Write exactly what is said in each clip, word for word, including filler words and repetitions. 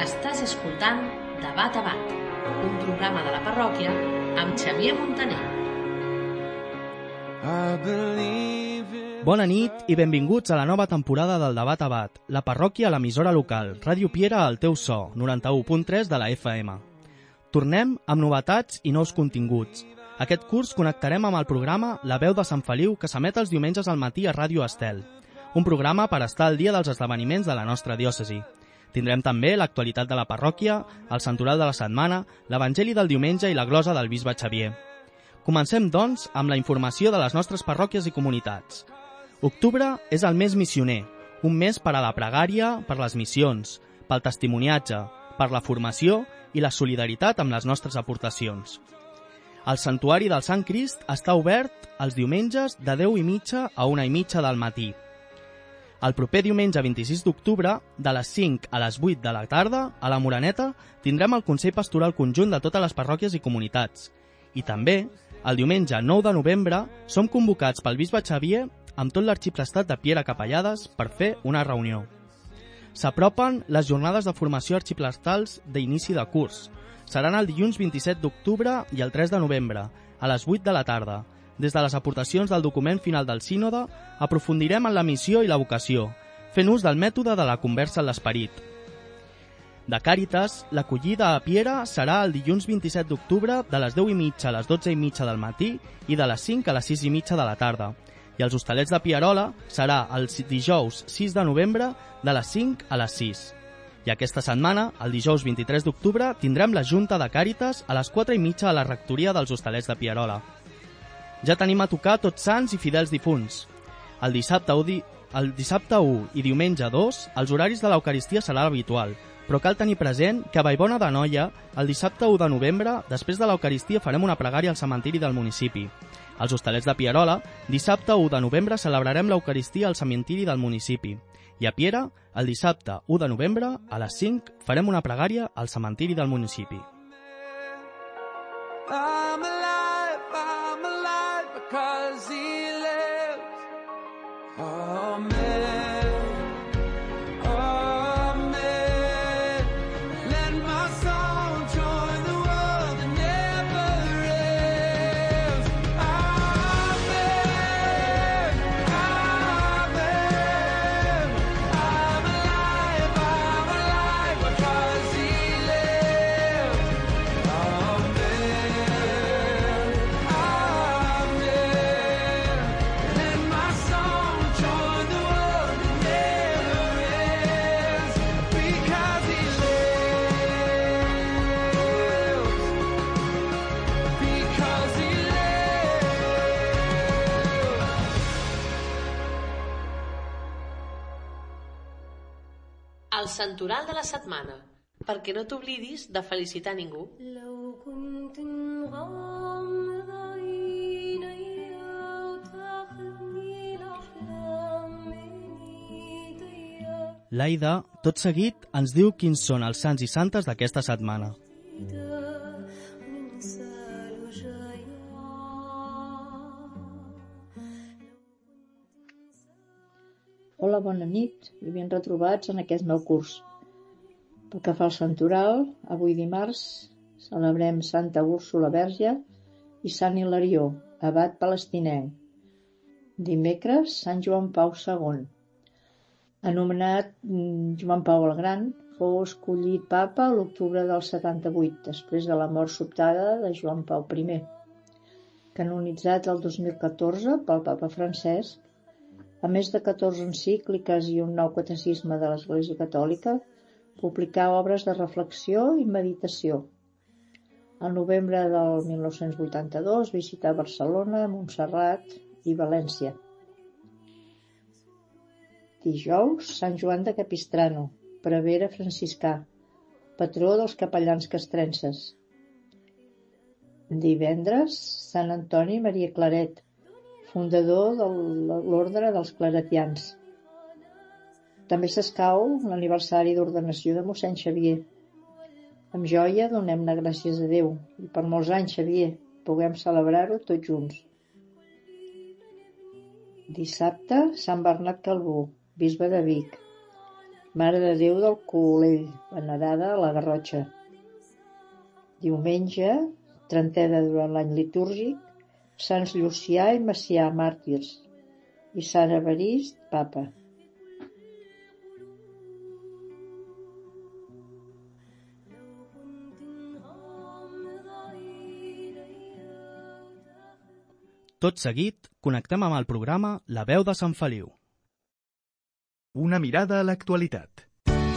Estàs escoltant Debat a Bat, un programa de la parròquia amb Xavier Montaner. Bona nit i benvinguts a la nova temporada del Debat a Bat, la parròquia a l'emissora local, Ràdio Piera al teu so, noranta-u punt tres de la F M. Tornem amb novetats i nous continguts. Aquest curs connectarem amb el programa La veu de Sant Feliu, que s'emet els diumenges al matí a Ràdio Estel, un programa per estar al dia dels esdeveniments de la nostra diòcesi. Tindrem també l'actualitat de la parròquia, el santoral de la setmana, l'evangeli del diumenge i la glosa del bisbe Xavier. Comencem, doncs, amb la informació de les nostres parròquies i comunitats. Octubre és el mes missioner, un mes per a la pregària, per les missions, pel testimoniatge, per la formació i la solidaritat amb les nostres aportacions. El santuari del Sant Crist està obert els diumenges de deu i mitja a una i mitja del matí. El proper diumenge vint-i-sis d'octubre, de les cinc a les vuit de la tarda, a la Moreneta, tindrem el Consell Pastoral Conjunt de totes les parròquies i comunitats. I també, el diumenge nou de novembre, som convocats pel bisbe Xavier amb tot l'arxiprestat de Piera Capellades per fer una reunió. S'apropen les jornades de formació arxiprestals d'inici de curs. Seran el dilluns vint-i-set d'octubre i el tres de novembre, a les vuit de la tarda. Des de les aportacions del document final del sínode, aprofundirem en la missió i la vocació, fent ús del mètode de la conversa en l'esperit. De Càritas, l'acollida a Piera serà el dilluns vint-i-set d'octubre de les deu i mitja a les dotze i mitja del matí i de les cinc a les sis i mitja de la tarda. I els hostalets de Pierola serà el dijous sis de novembre de les cinc a les sis. I aquesta setmana, el dijous vint-i-tres d'octubre, tindrem la Junta de Càritas a les quatre i mitja a la rectoria dels hostalets de Pierola. Ja tenim a tocar Tots Sants i Fidels Difunts. El dissabte u, el dissabte u i diumenge dos, els horaris de l'Eucaristia serà l'habitual, però cal tenir present que a Vallbona d'Anoia, el dissabte u de novembre, després de l'Eucaristia farem una pregària al cementiri del municipi. Als hostalets de Pierola, dissabte u de novembre celebrarem l'Eucaristia al cementiri del municipi. I a Piera, el dissabte u de novembre, a les cinc, farem una pregària al cementiri del municipi. I'm alive, I'm alive because he lives. Amen, amen. Let my soul join the world that never ends. Amen, amen. I'm alive, I'm alive because he lives. Amen, amen. Let my soul join the world that never ends because he lives. Because he El santoral de la setmana, perquè no t'oblidis de felicitar ningú. لو كنت مغمض عيني وتاخذني الأحلام من إيديا L'Aida, tot seguit, ens diu quins són els sants i santes d'aquesta setmana. وننسى الوجايا. Hola, bona nit i ben retrobats en aquest nou curs. Pel que fa al santoral, avui dimarts celebrem Santa Úrsula Verge i Sant Hilarió, abat palestinenc. Dimecres, Sant Joan Pau segon. Anomenat mm, Joan Pau el Gran, fou escollit papa a l'octubre del setanta-vuit, després de la mort sobtada de Joan Pau primer. Canonitzat el dos mil catorze pel papa Francesc, a més de catorze encícliques i un nou catecisme de l'Església Catòlica, publicà obres de reflexió i meditació. Al novembre del mil nou-cents vuitanta-dos visità Barcelona, Montserrat i València. Dijous, Sant Joan de Capistrano, prevere franciscà, patró dels capellans castrenses. Divendres, Sant Antoni Maria Claret, fundador de l'Ordre dels Claretians. També s'escau l'aniversari d'ordenació de mossèn Xavier. Amb joia donem-ne gràcies a Déu i per molts anys, Xavier, puguem celebrar-ho tots junts. Dissabte, Sant Bernat Calbó, bisbe de Vic. Mare de Déu del Colell, venerada a la Garrotxa. Diumenge, trentena durant l'any litúrgic, Sants Llucià i Macià, màrtirs, i Sant Evarist, papa. Tot seguit, connectem amb el programa La veu de Sant Feliu. Una mirada a l'actualitat.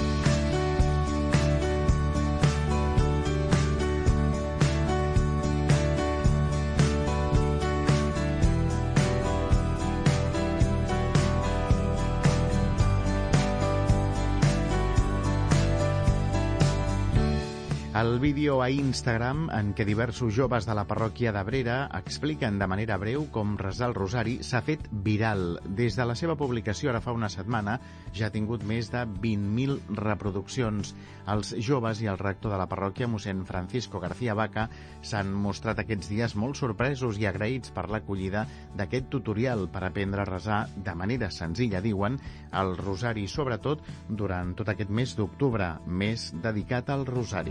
El vídeo a Instagram en què diversos joves de la parròquia d'Abrera expliquen de manera breu com resar el rosari s'ha fet viral. Des de la seva publicació ara fa una setmana ja ha tingut més de vint mil reproduccions. Els joves i el rector de la parròquia, mossèn Francisco García Vaca, s'han mostrat aquests dies molt sorpresos i agraïts per l'acollida d'aquest tutorial per aprendre a resar de manera senzilla, diuen, el rosari, sobretot durant tot aquest mes d'octubre, mes dedicat al rosari.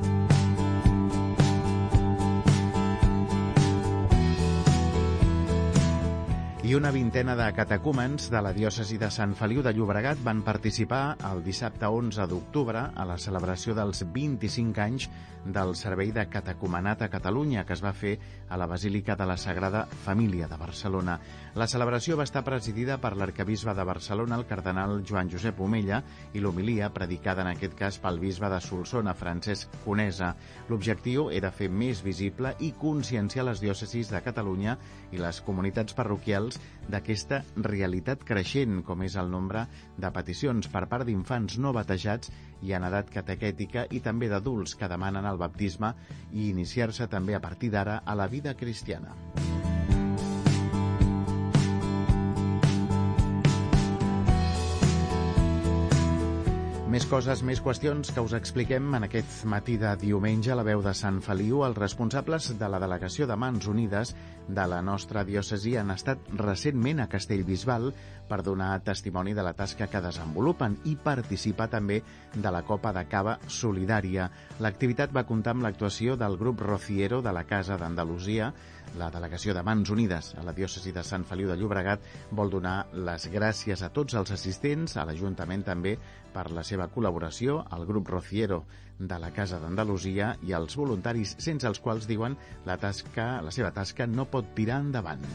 I una vintena de catecúmens de la diòcesi de Sant Feliu de Llobregat van participar el dissabte onze d'octubre a la celebració dels vint-i-cinc anys del Servei de Catecumenat a Catalunya, que es va fer a la Basílica de la Sagrada Família de Barcelona. La celebració va estar presidida per l'arquebisbe de Barcelona, el cardenal Joan Josep Omella, i l'homilia, predicada en aquest cas pel bisbe de Solsona, Francesc Conesa. L'objectiu era fer més visible i conscienciar les diòcesis de Catalunya i les comunitats parroquials d'aquesta realitat creixent, com és el nombre de peticions per part d'infants no batejats i en edat catequètica i també d'adults que demanen el baptisme i iniciar-se també a partir d'ara a la vida cristiana. Més coses, més qüestions que us expliquem en aquest matí de diumenge a la veu de Sant Feliu. Els responsables de la delegació de Mans Unides de la nostra diòcesi han estat recentment a Castellbisbal per donar testimoni de la tasca que desenvolupen i participar també de la Copa de Cava Solidària. L'activitat va comptar amb l'actuació del grup Rociero de la Casa d'Andalusia. La delegació de Mans Unides a la diòcesi de Sant Feliu de Llobregat vol donar les gràcies a tots els assistents, a l'Ajuntament també, per la seva col·laboració, al grup Rociero de la Casa d'Andalusia i als voluntaris sense els quals, diuen, la tasca, la seva tasca no pot tirar endavant.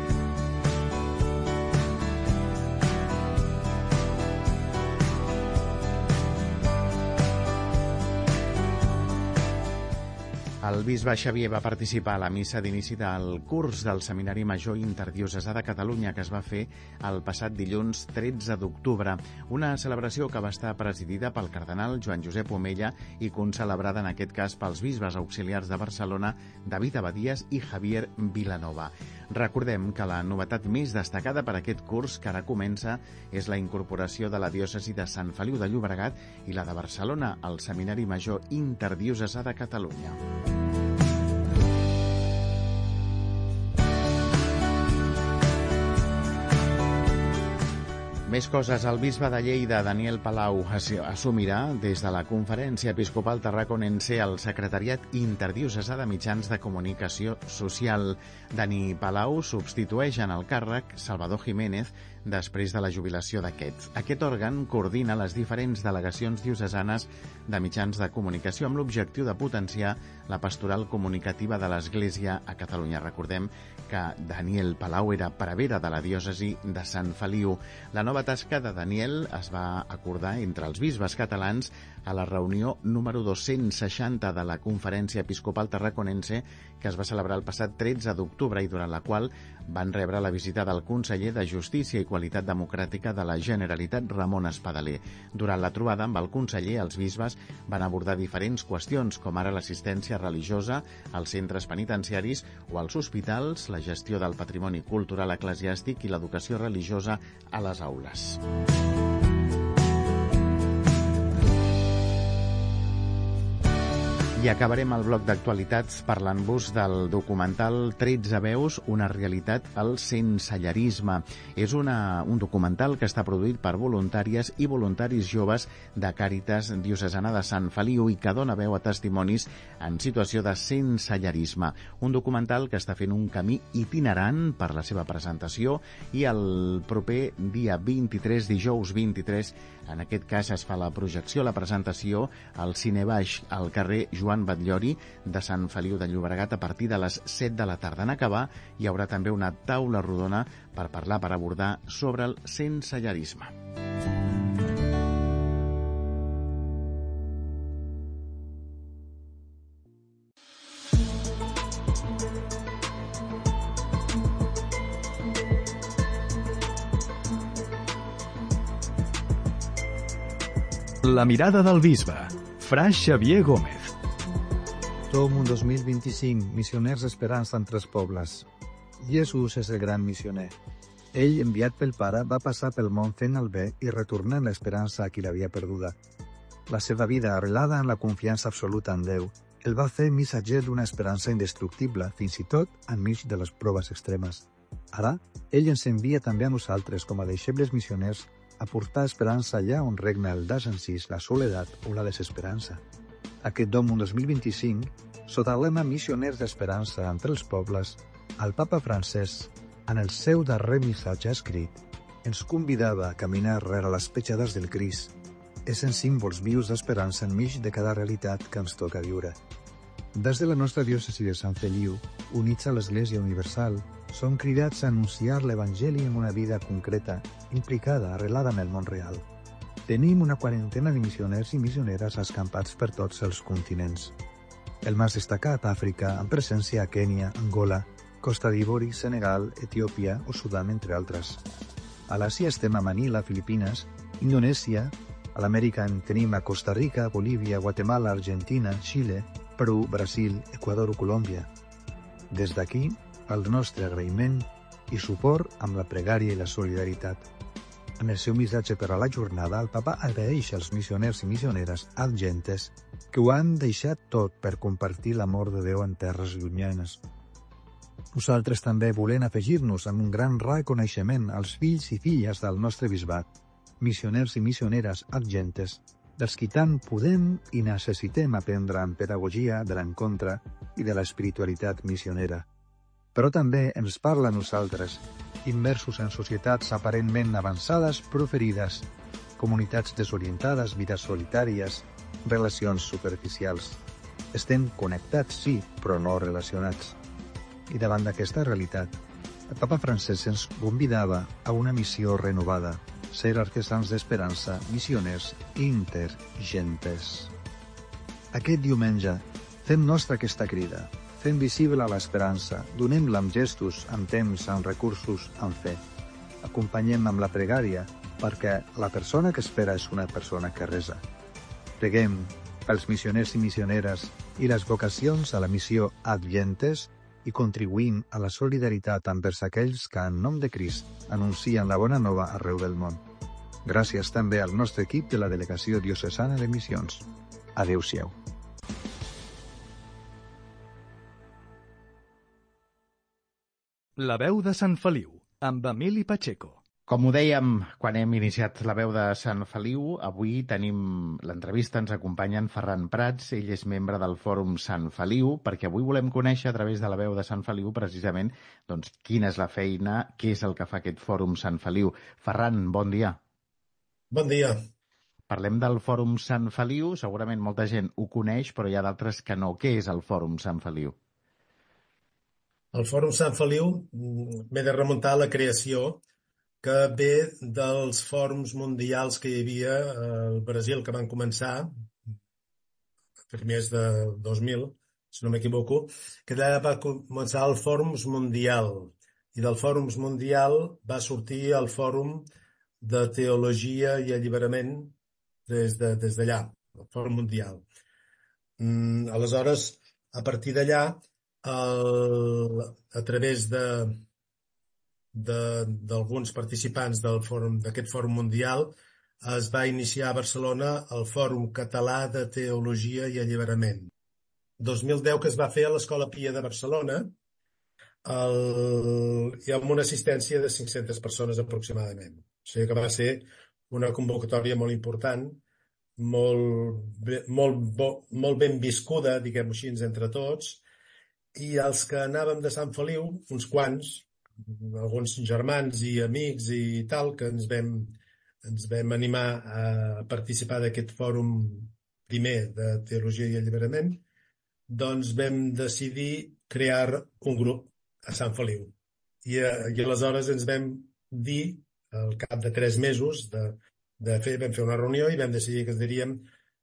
El bisbe Xavier va participar a la missa d'inici del curs del Seminari Major Interdiocesà de Catalunya que es va fer el passat dilluns tretze d'octubre, una celebració que va estar presidida pel cardenal Joan Josep Omella i concelebrada en aquest cas pels bisbes auxiliars de Barcelona, David Abadías i Javier Vilanova. Recordem que la novetat més destacada per aquest curs que ara comença és la incorporació de la diòcesi de Sant Feliu de Llobregat i la de Barcelona al Seminari Major Interdiocesà de Catalunya. Més coses. El bisbe de Lleida, Daniel Palau, assumirà des de la Conferència Episcopal Tarraconense el Secretariat Interdiocesà de Mitjans de Comunicació Social. Dani Palau substitueix en el càrrec Salvador Jiménez després de la jubilació d'aquest. Aquest òrgan coordina les diferents delegacions diocesanes de mitjans de comunicació amb l'objectiu de potenciar la pastoral comunicativa de l'Església a Catalunya. Recordem que Daniel Palau era prevere de la diòcesi de Sant Feliu. La nova tasca de Daniel es va acordar entre els bisbes catalans a la reunió número dos-cents seixanta de la Conferència Episcopal Tarraconense que es va celebrar el passat tretze d'octubre i durant la qual van rebre la visita del conseller de Justícia i Qualitat Democràtica de la Generalitat, Ramon Espadaler. Durant la trobada amb el conseller, els bisbes van abordar diferents qüestions, com ara l'assistència religiosa als centres penitenciaris o als hospitals, la gestió del patrimoni cultural eclesiàstic i l'educació religiosa a les aules. I I acabarem el bloc d'actualitats parlant-vos del documental tretze veus, una realitat al sensellarisme. És una, un documental que està produït per voluntàries i voluntaris joves de Càritas Diocesana de Sant Feliu i que dona veu a testimonis en situació de sensellarisme. Un documental que està fent un camí itinerant per la seva presentació i el proper dia vint-i-tres, dijous vint-i-tres, en aquest cas es fa la projecció, la presentació al Cinebaix, al carrer Joan Batllori de Sant Feliu de Llobregat a partir de les set de la tarda. En acabar hi haurà també una taula rodona per parlar, per abordar sobre el sensellarisme. La mirada del bisbe, Fra Xavier Gómez. Som un dos mil vint-i-cinc missioners esperança en tres pobles. Jesús és el gran missioner. Ell, enviat pel Pare, va passar pel món fent el bé i retornant l'esperança a qui l'havia perduda. La seva vida, arrelada en la confiança absoluta en Déu, el va fer missatger d'una esperança indestructible, fins i tot enmig de les proves extremes. Ara, ell ens envia també a nosaltres, com a deixebles missioners, a portar esperança allà on regna el desencís, la soledat o la desesperança. Aquest Dom un dos mil vint-i-cinc, sota el lema Missioners d'Esperança entre els pobles, el Papa Francesc, en el seu darrer missatge escrit, ens convidava a caminar rere les petjades del Crist, essent símbols vius d'esperança enmig de cada realitat que ens toca viure. Des de la nostra diòcesi de Sant Feliu, units a l'Església Universal, som cridats a anunciar l'Evangeli en una vida concreta, implicada, arrelada en el món real. Tenim una quarantena de missioners i missioneres escampats per tots els continents. El més destacat a Àfrica, amb presència a Kènia, Angola, Costa d'Ivori, Senegal, Etiòpia o Sudan, entre altres. A l'Àsia estem a Manila, Filipines, Indonèsia, a l'Amèrica en tenim a Costa Rica, Bolívia, Guatemala, Argentina, Xile, Perú, Brasil, Equador o Colòmbia. Des d'aquí, el nostre agraïment i suport amb la pregària i la solidaritat. En el seu missatge per a la jornada, el Papa agraeix als missioners i missioneres adgentes que ho han deixat tot per compartir l'amor de Déu en terres llunyanes. Nosaltres també volem afegir-nos amb un gran reconeixement als fills i filles del nostre bisbat, missioners i missioneres adgentes, dels qui tant podem i necessitem aprendre en pedagogia de l'encontre i de l'espiritualitat missionera. Però també ens parla a nosaltres, immersos en societats aparentment avançades però ferides, comunitats desorientades, vides solitàries, relacions superficials. Estem connectats, sí, però no relacionats. I davant d'aquesta realitat, el Papa Francesc ens convidava a una missió renovada, ser artesans d'esperança, missioners i intergentes. Aquest diumenge fem nostra aquesta crida, fem visible l'esperança, donem-la amb gestos, amb temps, amb recursos, amb fe. Acompanyem amb la pregària, perquè la persona que espera és una persona que resa. Preguem pels missioners i missioneres i les vocacions a la missió adventes i contribuïm a la solidaritat envers aquells que, en nom de Crist, anuncien la bona nova arreu del món. Gràcies també al nostre equip de la Delegació Diocesana de Missions. Adéu-siau. La veu de Sant Feliu, amb Emili Pacheco. Com ho dèiem quan hem iniciat la veu de Sant Feliu, avui tenim l'entrevista, ens acompanya en Ferran Prats, ell és membre del Fòrum Sant Feliu, perquè avui volem conèixer a través de la veu de Sant Feliu precisament doncs, quina és la feina, què és el que fa aquest Fòrum Sant Feliu. Ferran, bon dia. Bon dia. Parlem del Fòrum Sant Feliu, segurament molta gent ho coneix, però hi ha d'altres que no. Què és el Fòrum Sant Feliu? El Fòrum Sant Feliu m'he de remuntar a la creació que ve dels fòrums mundials que hi havia al Brasil, que van començar a primers de dos mil, si no m'equivoco, que allà va començar el Fòrums Mundial. I del Fòrums Mundial va sortir el Fòrum de Teologia i Alliberament des de, des d'allà, el Fòrum Mundial. Mm, aleshores, a partir d'allà, el, a través de d'alguns participants del fòrum d'aquest fòrum mundial, es va iniciar a Barcelona el Fòrum Català de Teologia i Alliberament. dos mil deu que es va fer a l'Escola Pia de Barcelona, el, i amb una assistència de cinc-centes persones aproximadament. O sigui que va ser una convocatòria molt important, molt, bé- molt, bo, molt ben viscuda, diguem-ho així, entre tots, i els que anàvem de Sant Feliu, uns quants, alguns germans i amics i tal, que ens vam, ens vam animar a participar d'aquest fòrum primer de Teologia i Alliberament, doncs vam decidir crear un grup a Sant Feliu. I, eh, i aleshores ens vam dir, al cap de tres mesos de, de fer, vam fer una reunió i vam decidir que ens diríem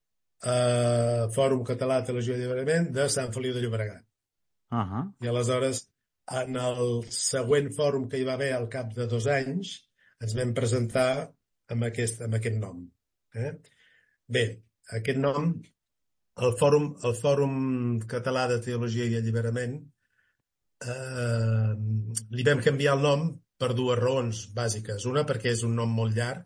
eh, Fòrum Català de Teologia i Alliberament de Sant Feliu de Llobregat. Uh -huh. I aleshores, en el següent fòrum que hi va haver al cap de dos anys, ens vam presentar amb aquest, amb aquest nom. Eh? Bé, aquest nom, el Fòrum, el Fòrum Català de Teologia i Alliberament, eh, li vam canviar el nom per dues raons bàsiques. Una, perquè és un nom molt llarg.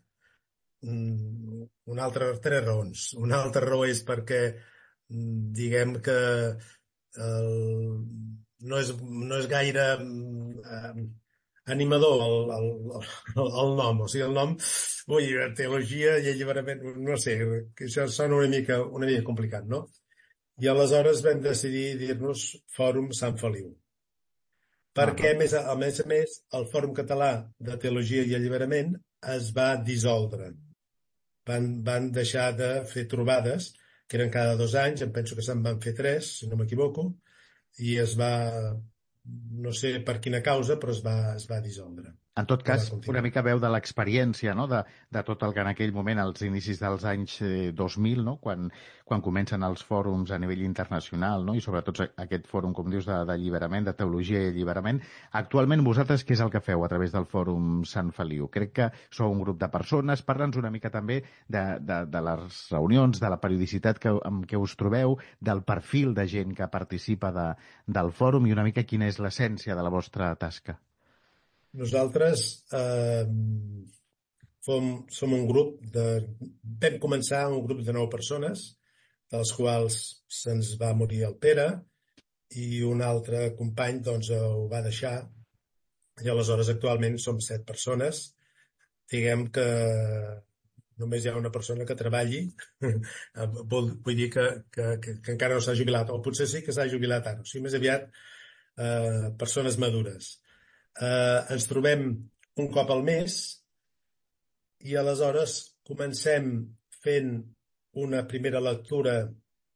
Mm, Una altra, tres raons. Una altra raó és perquè, mm, diguem que el, no, és, no és gaire mm, eh, animador el, el, el, el nom. O sigui, el nom, ui, teologia i alliberament, no sé, que això sona una mica, una mica complicat, no? I aleshores vam decidir dir-nos Fòrum Sant Feliu. Perquè, a més a, a més a més, el Fòrum Català de Teologia i Alliberament es va dissoldre. Van, van deixar de fer trobades, que eren cada dos anys, em penso que se'n van fer tres, si no m'equivoco, i es va, no sé per quina causa, però es va, es va dissoldre. En tot No va cas, continuar. una mica veu de l'experiència, no? de, de tot el que en aquell moment, als inicis dels anys eh, dos mil, no? quan, quan comencen els fòrums a nivell internacional, no? I sobretot aquest fòrum, com dius, d'alliberament, de, de teologia i alliberament. Actualment, vosaltres què és el que feu a través del Fòrum Sant Feliu? Crec que sou un grup de persones. Parla'ns una mica també de, de, de les reunions, de la periodicitat que, amb què us trobeu, del perfil de gent que participa de, del fòrum i una mica quina és l'essència de la vostra tasca. Nosaltres eh, som, som un grup de... Vam començar un grup de nou persones, dels quals se'ns va morir el Pere, i un altre company doncs, ho va deixar, i aleshores actualment som set persones. Diguem que només hi ha una persona que treballi, vull, vull dir que, que, que, que encara no s'ha jubilat, o potser sí que s'ha jubilat ara, o sigui, més aviat eh, persones madures. Eh, ens trobem un cop al mes i aleshores comencem fent una primera lectura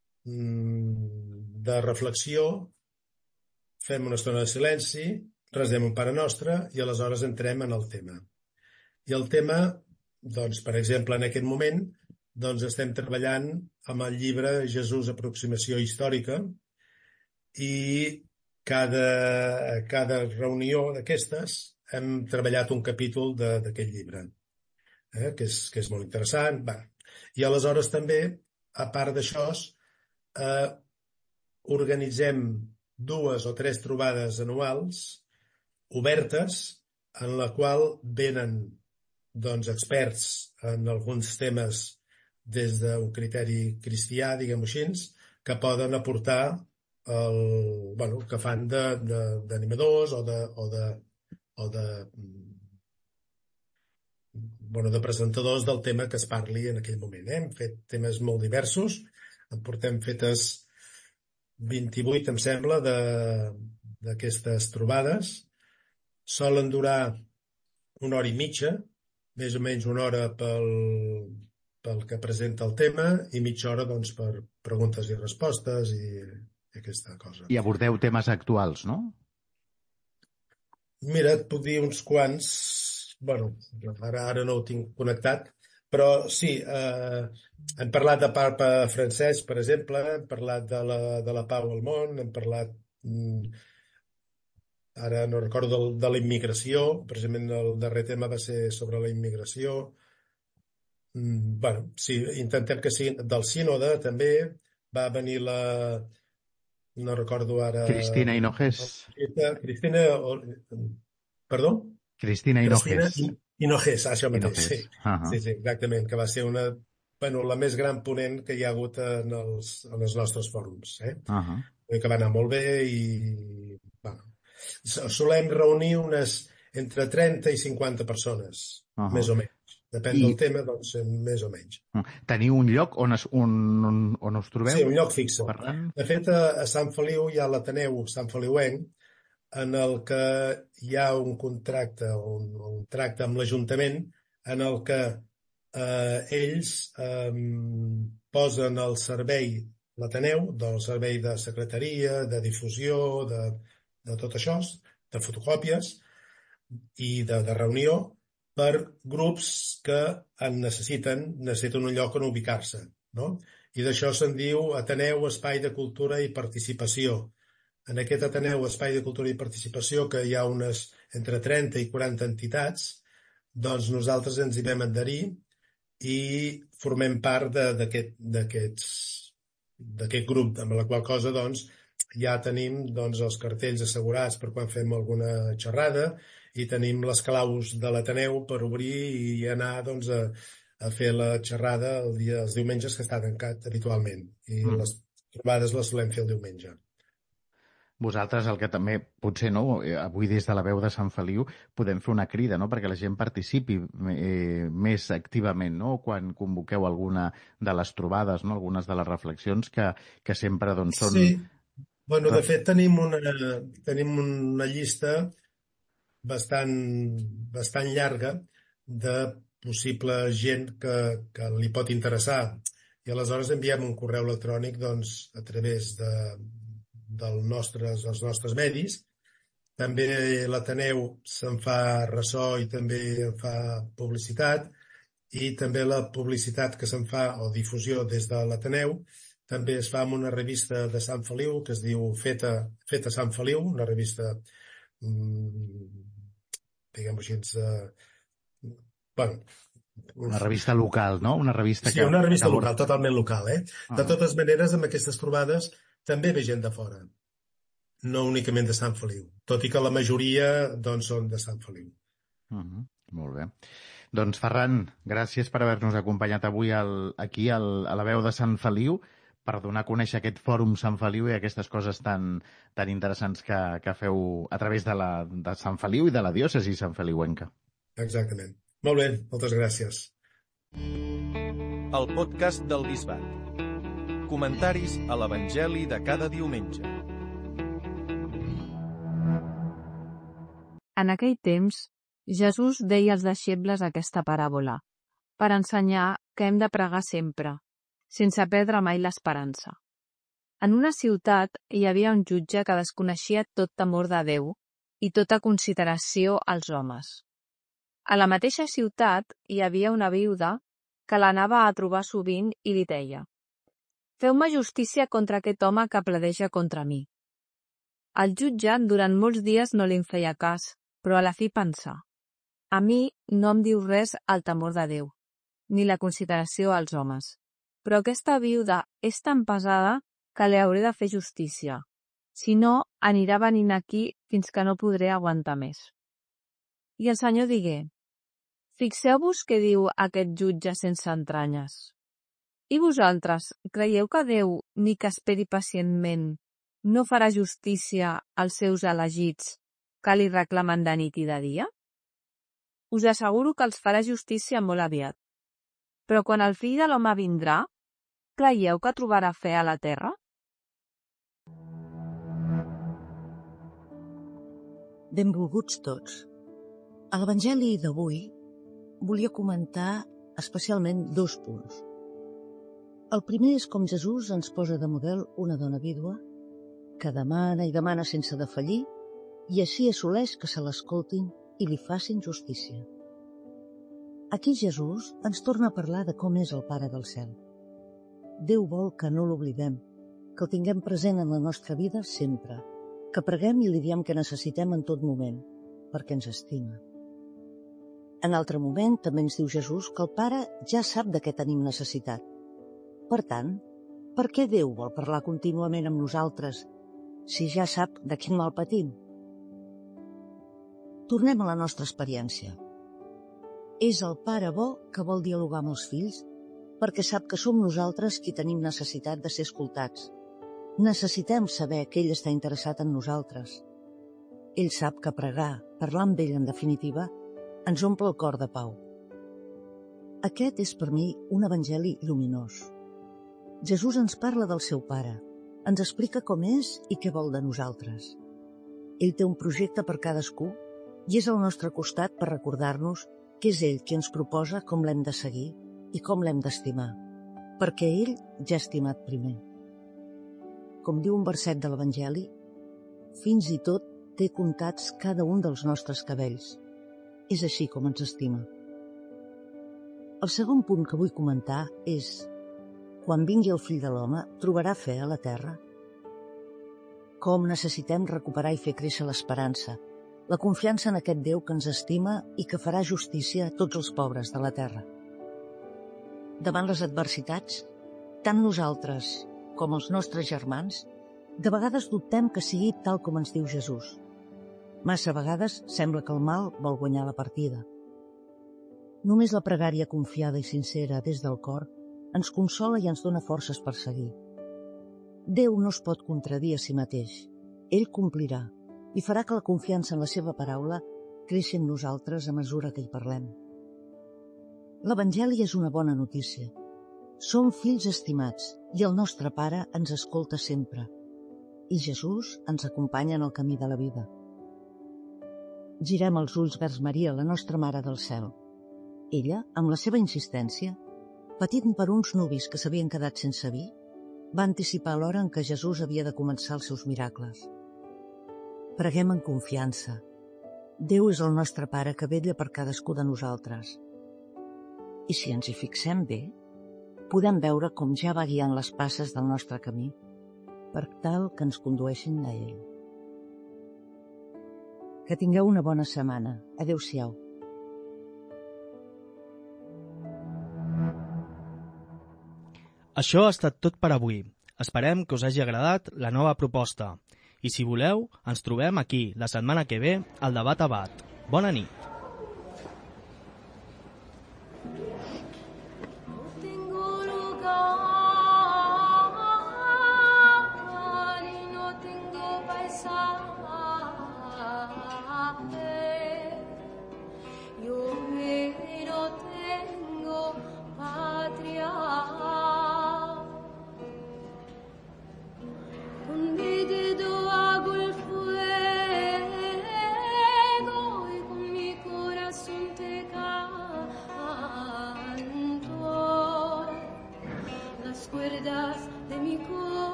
mm, de reflexió, fem una estona de silenci, resem un Pare Nostre i aleshores entrem en el tema. I el tema, doncs, per exemple, en aquest moment, doncs estem treballant amb el llibre Jesús, aproximació històrica, i cada, cada reunió d'aquestes hem treballat un capítol de- d'aquest llibre, eh? que, és, que és molt interessant. Va. I aleshores també, a part d'això, eh, organitzem dues o tres trobades anuals obertes en la qual venen doncs, experts en alguns temes des d'un criteri cristià, diguem-ho així, que poden aportar el, bueno, que fan de- de- d'animadors o de, o de, o de, mm, bueno, de presentadors del tema que es parli en aquell moment. Eh? Hem fet temes molt diversos, en portem fetes vint-i-vuit, em sembla, de- d'aquestes trobades. Solen durar una hora i mitja, més o menys una hora pel, pel que presenta el tema i mitja hora doncs, per preguntes i respostes i, i aquesta cosa. I abordeu temes actuals, no? Mira, et puc dir uns quants, bueno, ara, ara no ho tinc connectat, però sí, eh, hem parlat de Papa Francesc, per exemple, hem parlat de la, de la pau al món, hem parlat, mm, ara no recordo, del, de la immigració, precisament el darrer tema va ser sobre la immigració. Mm, bueno, sí, intentem que sigui del sínode, també, va venir la... no recordo ara... Cristina Hinojés. Cristina... Perdó? Cristina Cristina Hinojés. Hinojés, això mateix, Hinojés. sí. Uh-huh. Sí, sí, exactament, que va ser una bueno, la més gran ponent que hi ha hagut en els, en els nostres fòrums. Eh? Uh -huh. Que va anar molt bé i... Bueno, solem reunir unes entre trenta i cinquanta persones, uh -huh. més o menys. Depèn I... del tema, doncs, més o menys. Teniu un lloc on, es, on, on, on us trobeu? Sí, un lloc fixe. Ferran? De fet, a, a Sant Feliu hi ha l'Ateneu Sant Feliuenc, en el que hi ha un contracte, un, un tracte amb l'Ajuntament, en el que eh, ells eh, posen al servei l'Ateneu, del servei de secretaria, de difusió, de, de tot això, de fotocòpies i de, de reunió, per grups que en necessiten, necessiten un lloc on ubicar-se, no? I d'això se'n diu Ateneu Espai de Cultura i Participació. En aquest Ateneu Espai de Cultura i Participació, que hi ha unes entre trenta i quaranta entitats, doncs nosaltres ens hi vam adherir i formem part d'aquest d'aquest grup, amb la qual cosa doncs, ja tenim doncs, els cartells assegurats per quan fem alguna xerrada i tenim les claus de l'Ateneu per obrir i anar doncs, a, a fer la xerrada el dia, els diumenges, que està tancat habitualment. I mm. les trobades les solem fer el diumenge. Vosaltres, el que també, potser no, avui des de la veu de Sant Feliu podem fer una crida, no?, perquè la gent participi eh, més activament, no?, quan convoqueu alguna de les trobades, no?, algunes de les reflexions que, que sempre doncs, són... Sí, bueno, de fet tenim una, tenim una llista bastant, bastant llarga de possible gent que, que li pot interessar, i aleshores enviem un correu electrònic doncs, a través de dels nostres, els nostres medis. També l'Ateneu se'n fa ressò i també en fa publicitat, i també la publicitat que se'n fa, o difusió des de l'Ateneu, també es fa amb una revista de Sant Feliu que es diu Feta, Feta Sant Feliu, una revista, mmm, diguem-ho així, eh, bueno... Una revista local, no? Una revista sí, que... una revista que... local, totalment local, eh? Ah. De totes maneres, amb aquestes trobades també ve gent de fora, no únicament de Sant Feliu, tot i que la majoria doncs, són de Sant Feliu. Uh -huh. Molt bé. Doncs, Ferran, gràcies per haver-nos acompanyat avui al, aquí al, a la veu de Sant Feliu, per donar a conèixer aquest fòrum Sant Feliu i aquestes coses tan, tan interessants que, que feu a través de, la, de Sant Feliu i de la diòcesi Sant Feliuenca. Exactament. Molt bé, moltes gràcies. El podcast del Bisbat. Comentaris a l'Evangeli de cada diumenge. En aquell temps, Jesús deia als deixebles aquesta paràbola, per ensenyar que hem de pregar sempre, sense perdre mai l'esperança. En una ciutat hi havia un jutge que desconeixia tot temor de Déu i tota consideració als homes. A la mateixa ciutat hi havia una viuda que l'anava a trobar sovint i li deia: «Feu-me justícia contra aquest home que pledeja contra mi». El jutge durant molts dies no li en feia cas, però a la fi pensà: «A mi no em diu res el temor de Déu, ni la consideració als homes, però aquesta viuda és tan pesada que li hauré de fer justícia. Si no, anirà venint aquí fins que no podré aguantar més». I el Senyor digué: «Fixeu-vos què diu aquest jutge sense entranyes. I vosaltres, creieu que Déu, ni que esperi pacientment, no farà justícia als seus elegits que li reclamen de nit i de dia? Us asseguro que els farà justícia molt aviat. Però quan el fill de l'home vindrà, creieu que trobarà fe a la terra?» Benvolguts tots. A l'Evangeli d'avui volia comentar especialment dos punts. El primer és com Jesús ens posa de model una dona vídua que demana i demana sense defallir i així assoleix que se l'escoltin i li facin justícia. Aquí Jesús ens torna a parlar de com és el Pare del Cel. Déu vol que no l'oblidem, que el tinguem present en la nostra vida sempre, que preguem i li diem que necessitem en tot moment, perquè ens estima. En altre moment també ens diu Jesús que el Pare ja sap de què tenim necessitat. Per tant, per què Déu vol parlar contínuament amb nosaltres si ja sap de quin mal patim? Tornem a la nostra experiència. És el pare bo que vol dialogar amb els fills perquè sap que som nosaltres qui tenim necessitat de ser escoltats. Necessitem saber que ell està interessat en nosaltres. Ell sap que pregar, parlar amb ell en definitiva, ens omple el cor de pau. Aquest és per mi un evangeli lluminós. Jesús ens parla del seu Pare, ens explica com és i què vol de nosaltres. Ell té un projecte per cadascú i és al nostre costat per recordar-nos que és ell qui ens proposa com l'hem de seguir i com l'hem d'estimar, perquè ell ja ha estimat primer. Com diu un verset de l'Evangeli, fins i tot té comptats cada un dels nostres cabells. És així com ens estima. El segon punt que vull comentar és: quan vingui el fill de l'home, trobarà fe a la terra? Com necessitem recuperar i fer créixer l'esperança, la confiança en aquest Déu que ens estima i que farà justícia a tots els pobres de la terra. Davant les adversitats, tant nosaltres com els nostres germans, de vegades dubtem que sigui tal com ens diu Jesús. Massa vegades sembla que el mal vol guanyar la partida. Només la pregària confiada i sincera des del cor ens consola i ens dona forces per seguir. Déu no es pot contradir a si mateix. Ell complirà i farà que la confiança en la seva paraula creixi en nosaltres a mesura que hi parlem. L'Evangeli és una bona notícia. Som fills estimats i el nostre Pare ens escolta sempre. I Jesús ens acompanya en el camí de la vida. Girem els ulls vers Maria, la nostra Mare del Cel. Ella, amb la seva insistència, patint per uns nuvis que s'havien quedat sense vi, va anticipar l'hora en què Jesús havia de començar els seus miracles. Preguem en confiança. Déu és el nostre Pare que vetlla per cadascú de nosaltres. I si ens hi fixem bé, podem veure com ja va guiant les passes del nostre camí per tal que ens condueixin a ell. Que tingueu una bona setmana. Adéu-siau. Això ha estat tot per avui. Esperem que us hagi agradat la nova proposta. I si voleu, ens trobem aquí la setmana que ve al Debat a Bat. Bona nit.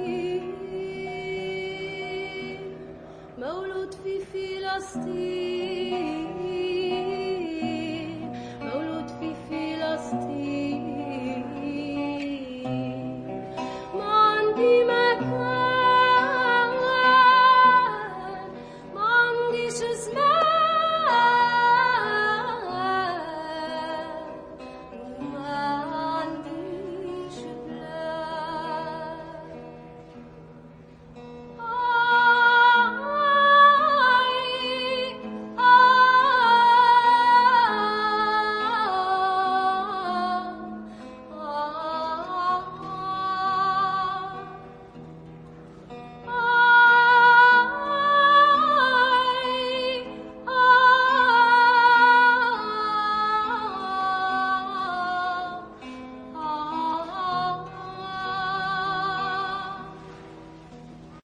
مولود في فلسطين